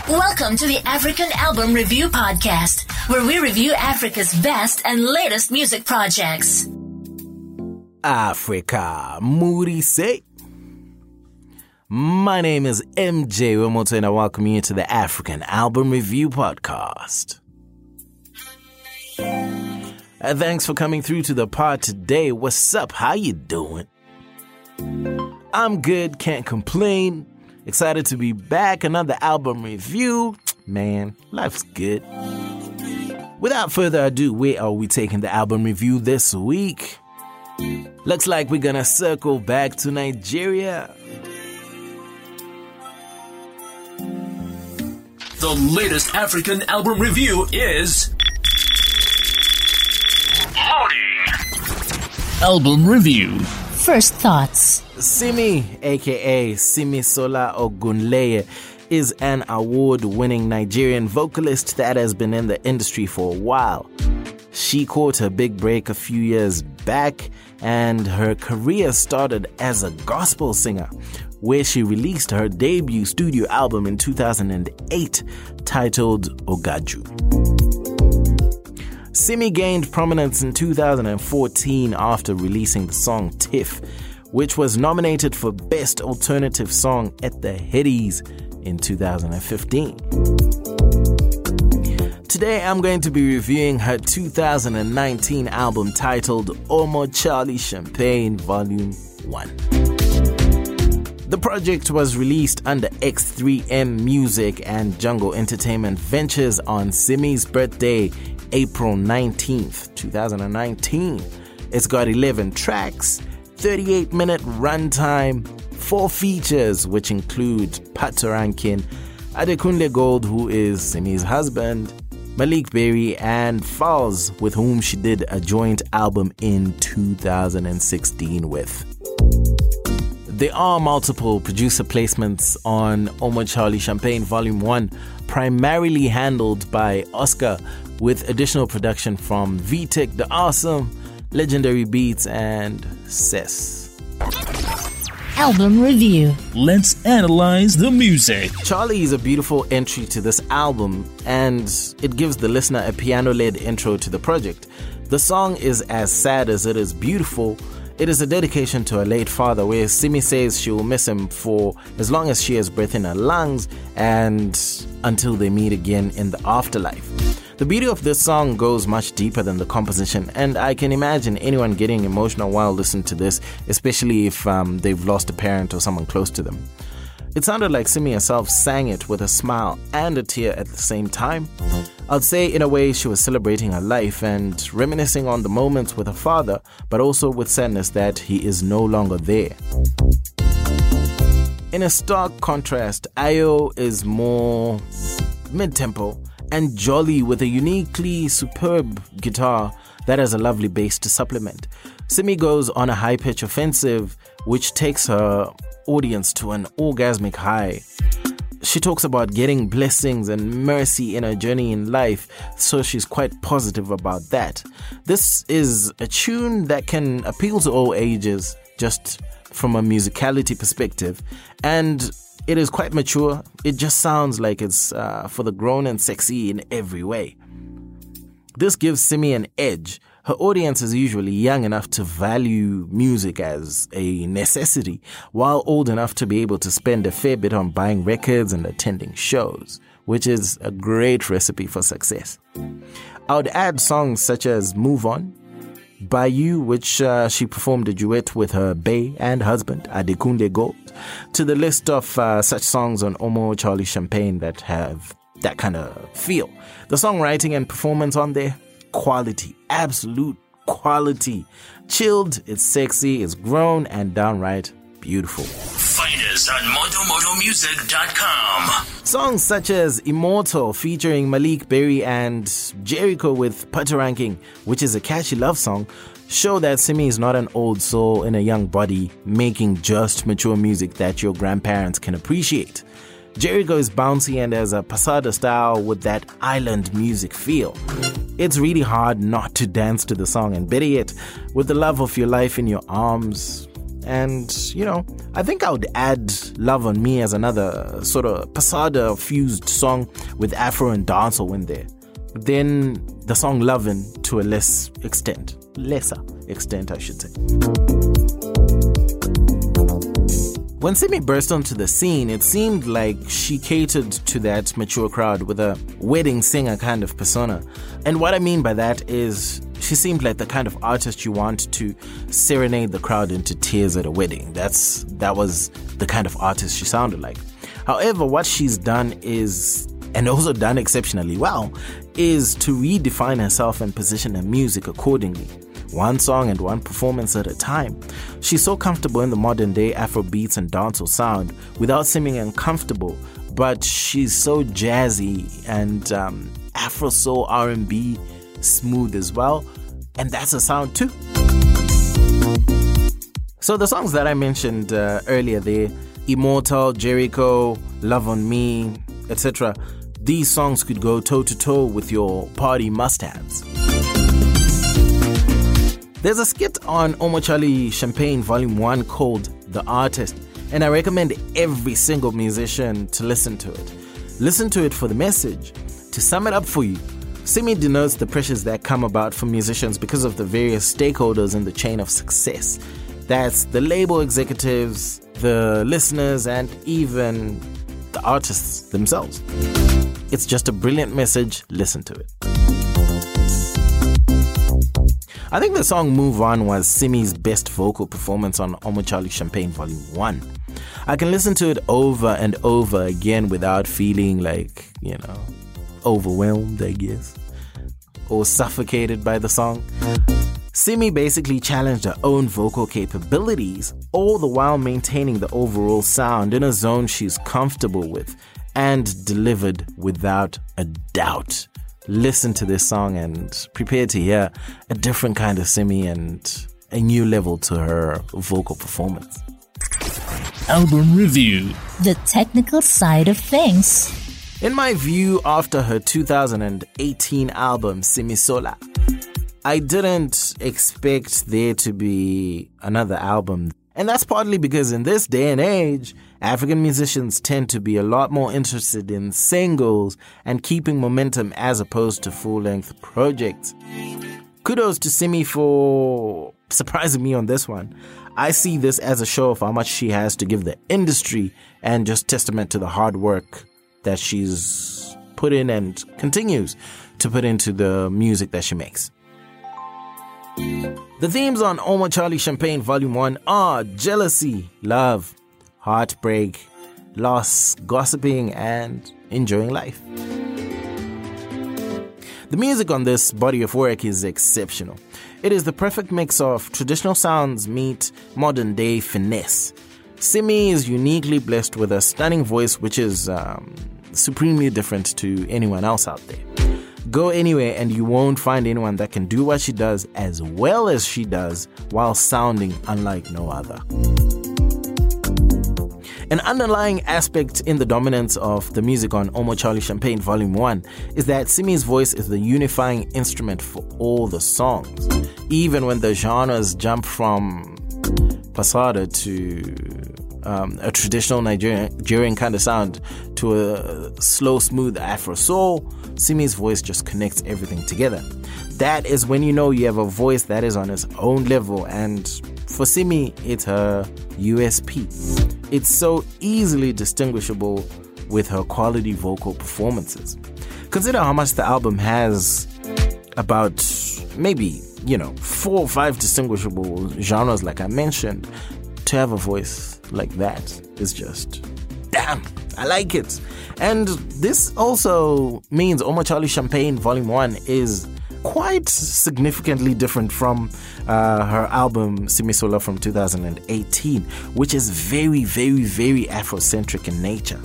Welcome to the African Album Review Podcast, where we review Africa's best and latest music projects. Africa, Moody say. My name is MJ Wemoto and I welcome you to the African Album Review Podcast. Thanks for coming through to the pod today. What's up? How you doing? I'm good, can't complain. Excited to be back. Another album review. Man, life's good. Without further ado, where are we taking the album review this week? Looks like we're gonna circle back to Nigeria. The latest African album review is... Album review. First thoughts. Simi, aka Simisola Ogunleye, is an award-winning Nigerian vocalist that has been in the industry for a while. She caught her big break a few years back, and her career started as a gospel singer, where she released her debut studio album in 2008 titled Ogaju. Simi gained prominence in 2014 after releasing the song Tiff, which was nominated for Best Alternative Song at the Headies in 2015. Today I'm going to be reviewing her 2019 album titled Omo Charlie Champagne Volume 1. The project was released under X3M Music and Jungle Entertainment Ventures on Simi's birthday, April 19th, 2019. It's got 11 tracks, 38-minute runtime, 4 features, which include Patoranking, Adekunle Gold, who is Simi's husband, Malik Berry, and Falz, with whom she did a joint album in 2016 with. There are multiple producer placements on Omo Charlie Champagne Volume 1, primarily handled by Oscar, with additional production from VTech the Awesome, Legendary Beats, and Cess. Album review. Let's analyze the music. Charlie is a beautiful entry to this album, and it gives the listener a piano-led intro to the project. The song is as sad as it is beautiful. It is a dedication to her late father, where Simi says she will miss him for as long as she has breath in her lungs and until they meet again in the afterlife. The beauty of this song goes much deeper than the composition, and I can imagine anyone getting emotional while listening to this, especially if they've lost a parent or someone close to them. It sounded like Simi herself sang it with a smile and a tear at the same time. I'd say in a way she was celebrating her life and reminiscing on the moments with her father, but also with sadness that he is no longer there. In a stark contrast, Ayo is more mid-tempo and jolly with a uniquely superb guitar that has a lovely bass to supplement. Simi goes on a high-pitch offensive which takes her audience to an orgasmic high. She talks about getting blessings and mercy in her journey in life, so she's quite positive about that. This is a tune that can appeal to all ages, just from a musicality perspective, and it is quite mature. It just sounds like it's for the grown and sexy in every way. This gives Simi an edge. Her audience is usually young enough to value music as a necessity, while old enough to be able to spend a fair bit on buying records and attending shows, which is a great recipe for success. I would add songs such as Move On, By You, which she performed a duet with her bae and husband, Adekunle Gold, to the list of such songs on Omo Charlie Champagne that have that kind of feel. The songwriting and performance on there, quality, absolute quality. Chilled, it's sexy, it's grown, and downright beautiful. Find us on MotoMotoMusic.com. Songs such as Immortal featuring Malik Berry and Jericho with Patoranking, which is a catchy love song, show that Simi is not an old soul in a young body making just mature music that your grandparents can appreciate. Jericho is bouncy and has a passada style with that island music feel. It's really hard not to dance to the song, and better yet, with the love of your life in your arms, And, I think I would add Love on Me as another sort of Pasada fused song with Afro and dancehall in there. Then the song Lovin' to a lesser extent, I should say. When Simi burst onto the scene, it seemed like she catered to that mature crowd with a wedding singer kind of persona. And what I mean by that is she seemed like the kind of artist you want to serenade the crowd into tears at a wedding. That was the kind of artist she sounded like. However, what she's done is, and also done exceptionally well, is to redefine herself and position her music accordingly. One song and one performance at a time. She's so comfortable in the modern day Afro beats and dancehall sound without seeming uncomfortable, but she's so jazzy and Afro soul R&B smooth as well, and that's a sound too. So the songs that I mentioned earlier there, Immortal, Jericho, Love on Me, etc., these songs could go toe-to-toe with your party must-haves. There's a skit on Omochali Champagne Volume 1 called The Artist, and I recommend every single musician to listen to it. Listen to it for the message. To sum it up for you, Simi denotes the pressures that come about for musicians because of the various stakeholders in the chain of success. That's the label executives, the listeners, and even the artists themselves. It's just a brilliant message. Listen to it. I think the song Move On was Simi's best vocal performance on Omochali Champagne Volume 1. I can listen to it over and over again without feeling like, overwhelmed, I guess, or suffocated by the song. Simi basically challenged her own vocal capabilities, all the while maintaining the overall sound in a zone she's comfortable with and delivered without a doubt. Listen to this song and prepare to hear a different kind of Simi and a new level to her vocal performance. Album review. The technical side of things. In my view, after her 2018 album, Simisola, I didn't expect there to be another album. And that's partly because in this day and age, African musicians tend to be a lot more interested in singles and keeping momentum as opposed to full-length projects. Kudos to Simi for surprising me on this one. I see this as a show of how much she has to give the industry and just testament to the hard work that she's put in and continues to put into the music that she makes. The themes on Omochali Champagne Volume 1 are jealousy, love, heartbreak, loss, gossiping, and enjoying life. The music on this body of work is exceptional. It is the perfect mix of traditional sounds meet modern day finesse. Simi is uniquely blessed with a stunning voice which is supremely different to anyone else out there. Go anywhere and you won't find anyone that can do what she does as well as she does while sounding unlike no other. An underlying aspect in the dominance of the music on Omochali Champagne Volume 1 is that Simi's voice is the unifying instrument for all the songs. Even when the genres jump from Pasada to a traditional Nigerian kind of sound to a slow, smooth Afro soul, Simi's voice just connects everything together. That is when you know you have a voice that is on its own level, and for Simi, it's her USP. It's so easily distinguishable with her quality vocal performances. Consider how much the album has about maybe, 4 or 5 distinguishable genres like I mentioned. To have a voice like that is just, damn, I like it. And this also means Omochali Champagne Volume 1 is quite significantly different from her album Simisola from 2018, which is very, very, very Afrocentric in nature.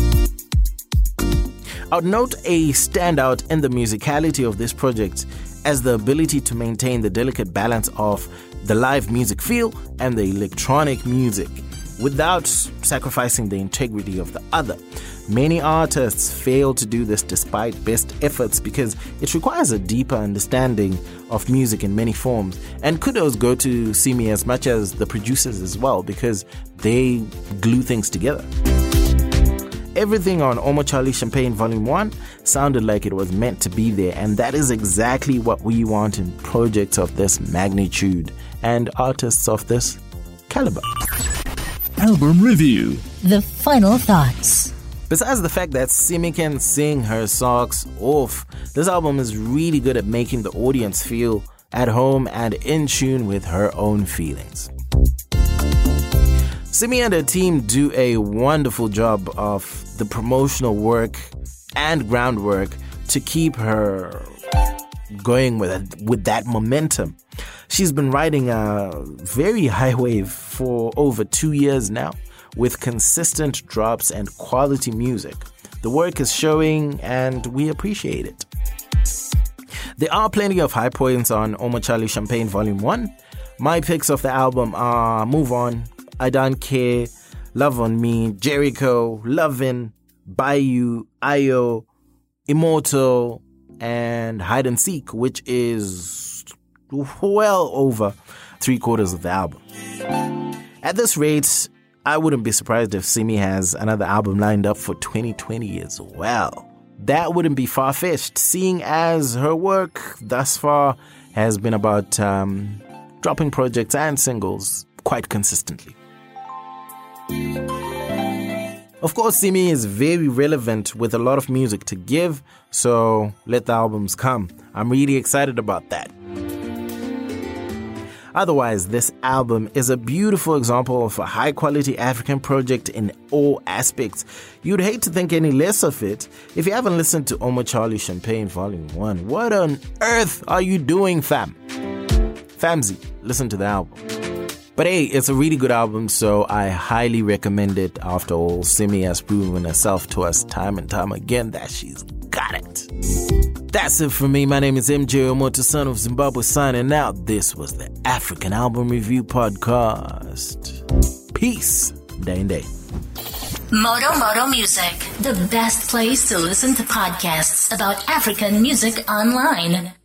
I would note a standout in the musicality of this project as the ability to maintain the delicate balance of the live music feel and the electronic music without sacrificing the integrity of the other. Many artists fail to do this despite best efforts because it requires a deeper understanding of music in many forms. And kudos go to Simi as much as the producers as well, because they glue things together. Everything on Omo Charlie Champagne Volume 1 sounded like it was meant to be there, and that is exactly what we want in projects of this magnitude and artists of this caliber. Album Review. The final thoughts. Besides the fact that Simi can sing her socks off, this album is really good at making the audience feel at home and in tune with her own feelings. Simi and her team do a wonderful job of the promotional work and groundwork to keep her going with that momentum. She's been riding a very high wave for over 2 years now, with consistent drops and quality music. The work is showing and we appreciate it. There are plenty of high points on Omo Charlie Champagne Volume 1. My picks of the album are Move On, I Don't Care, Love On Me, Jericho, Lovin', Bayou, Ayo, Immortal, and Hide and Seek, which is well over 3/4 of the album. At this rate, I wouldn't be surprised if Simi has another album lined up for 2020 as well. That wouldn't be far-fetched, seeing as her work thus far has been about dropping projects and singles quite consistently. Of course, Simi is very relevant with a lot of music to give, so let the albums come. I'm really excited about that. Otherwise, this album is a beautiful example of a high-quality African project in all aspects. You'd hate to think any less of it. If you haven't listened to Omo Charlie Champagne Volume 1, what on earth are you doing, fam? Famzy, listen to the album. But hey, it's a really good album, so I highly recommend it. After all, Simi has proven herself to us time and time again that she's got it. That's it for me. My name is MJ Omoto, son of Zimbabwe, signing out. This was the African Album Review Podcast. Peace. Day and day. Moto Music, the best place to listen to podcasts about African music online.